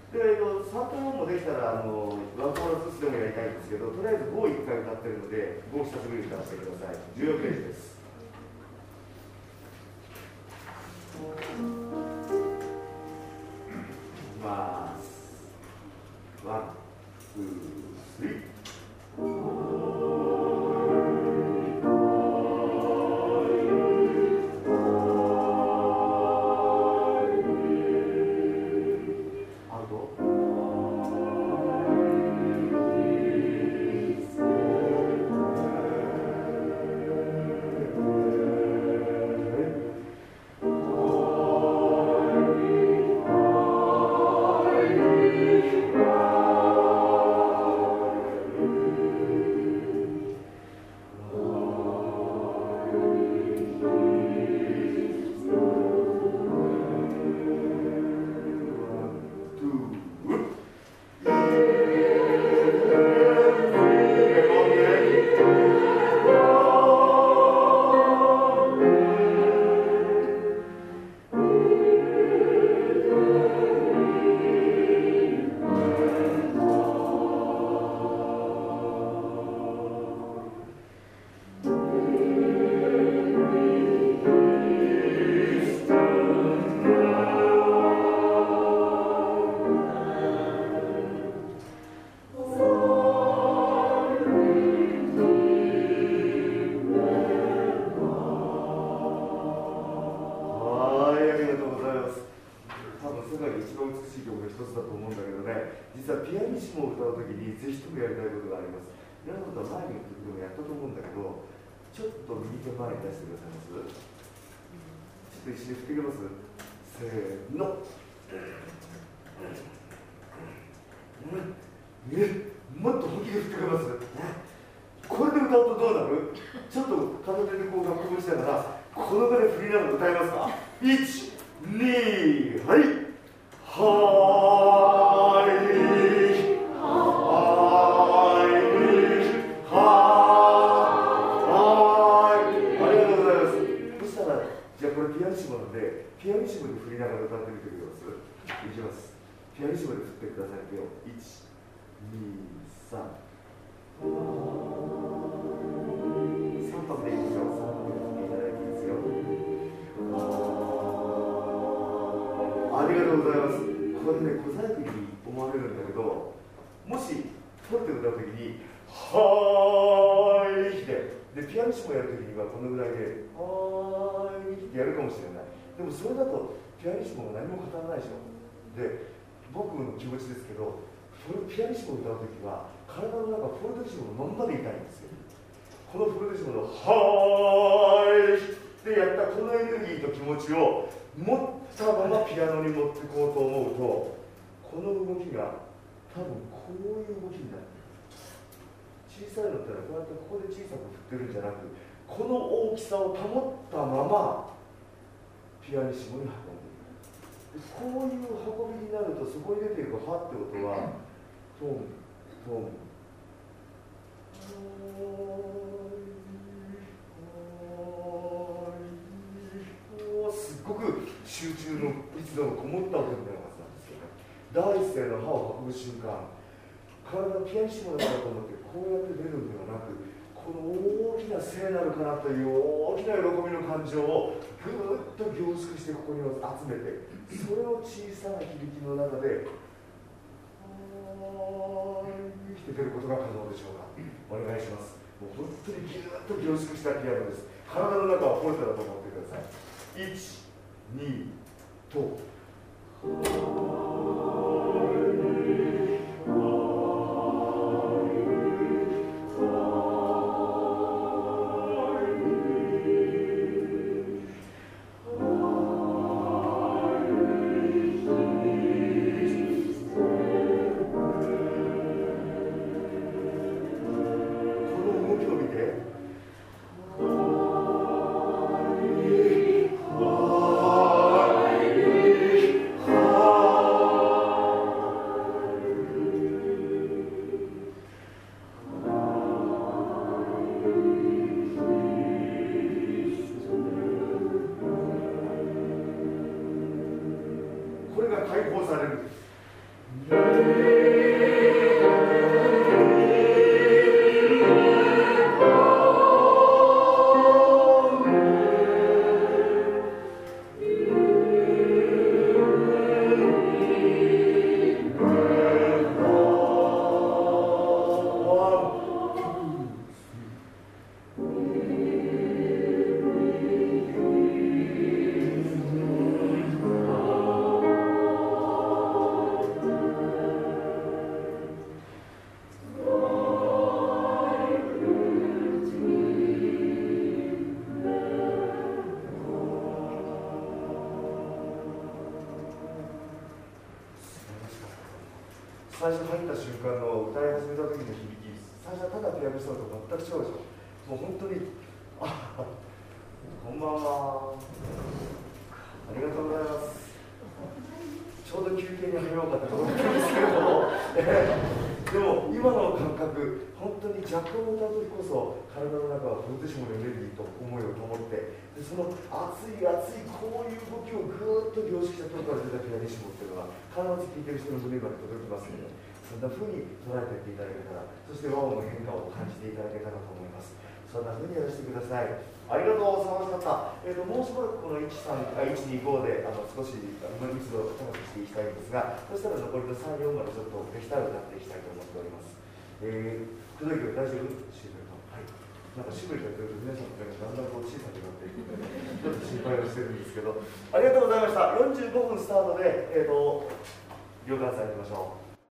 で、3と4もできたらワンコーラスでもやりたいんですけど、とりあえず5を1回歌ってるので、5久しぶりに歌わせてください。14ページです。いきます。ワン、ツー、スリー。もっと本気で振ってくれます。これで歌うとどうなる？ちょっと片手でこう楽譜しながらこの場で振りながら歌えますか？ 1、2、はいはーいはーいはーい、ありがとうございます。そしたらじゃあこれピアニッシモなんでピアニッシモで振りながら歌ってみてください。いきます。ピアニッシモで振ってくださいよ。1、2、3、3拍でいいですよ。3拍で振っていただいていいですよ。ありがとうございます。これね、小細工に思われるんだけど、もし取って歌うときにはーいってでピアニッシモやるときにはこのぐらいではーいってやるかもしれない。でもそれだとピアニッシモが何も語らないでしょ。で、僕の気持ちですけど、それをピアニッシモを歌うときは体の中フォルテッシモのまんまでいたいんですよ。このフォルテッシモのはーいってやったこのエネルギーと気持ちを持ったままピアノに持っていこうと思うと、この動きが多分こういう動きになる。小さいのってのはこうやってここで小さく振ってるんじゃなく、この大きさを保ったままピアニッシモに運んでいく。こういう運びになると、そこに出ていくはってことはトントンすっごく集中の密度がこもった音になるはずなんですよね。第一声の歯を運ぶ瞬間、体ピアニッシモだからと思ってこうやって出るんではなく、この大きな聖なるかなという大きな喜びの感情をぐーっと凝縮してここに集めて、それを小さな響きの中で生きて出ることが可能でしょうか。お願いします。もう本当にぎゅーっと凝縮したピアノです。体の中はフォルテだと思ってください。1、2とこ最初入った瞬間の歌い始めた時の響き、最初はただピアノしたのと全く違うでしょ。もう本当に、あ、こんばんは。ありがとうございます。ちょうど休憩に入ろうかと思ったんですけれども、でも今の感覚、本当にジャックを歌う時こそ体の中はフォルティシモのエネルギーと思いを保って、でその熱い熱いこういう動きをぐーっと凝縮したところから出たピアニッシモっていうのは必ず聴いてる人の胸まで届きますので、そんな風に捉えていっていただけたら、そして和音の変化を感じていただけたらと思います。そんな風にやらせてください。ありがとうございました。もうしばらくこの125で少し密度を高くしていきたいんですが、そしたら残りの3、4までちょっとできたら歌っていきたいと思っております。くどいけど大丈夫？シーベルト。はい。なんかシーベルトやってると皆さんの目がだんだんこう小さくなっていくので、ちょっと心配をしてるんですけど、ありがとうございました。45分スタートで、両関西行きましょう。